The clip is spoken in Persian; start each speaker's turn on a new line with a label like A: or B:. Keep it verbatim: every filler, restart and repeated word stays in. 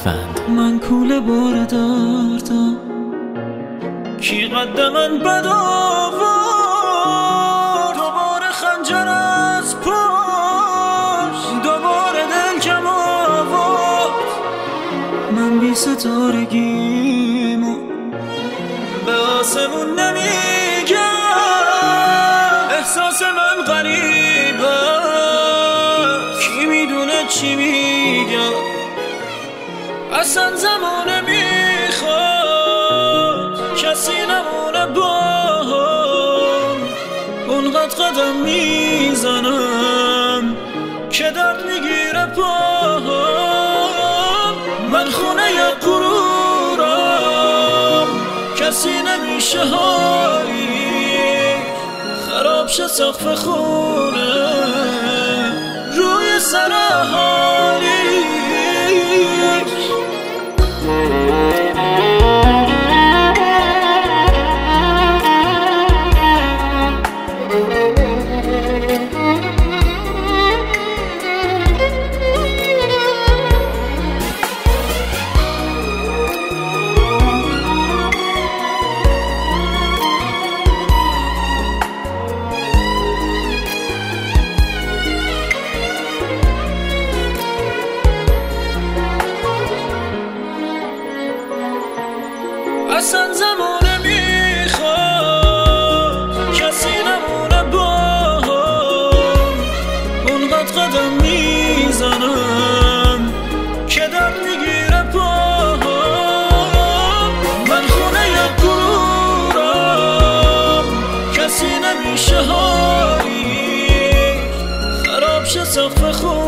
A: لطفاً.
B: من کوله بار دردم، کی قد من بد آورد، دوباره خنجر از پشت، دوباره دل کم آورد. من بی ستارگیمو به آسمون نمیگم، احساس من غریبه، کی میدونه چی میگم. اصلا زمانه میخواد کسی نمونه با هم، اونقدر قدم میزنم که درد میگیره پاهم. من خونه ی غرورم، کسی نمیشه هایی، خراب شه سقف خونه روی سر حالی. اصلا زمانه میخواد کسی نمونه با هم، اونقدر قدم میزنم که درد میگیره پاهم. من خونه ی غرورم، کسی نمیشه هایی، خراب شه سقف خونه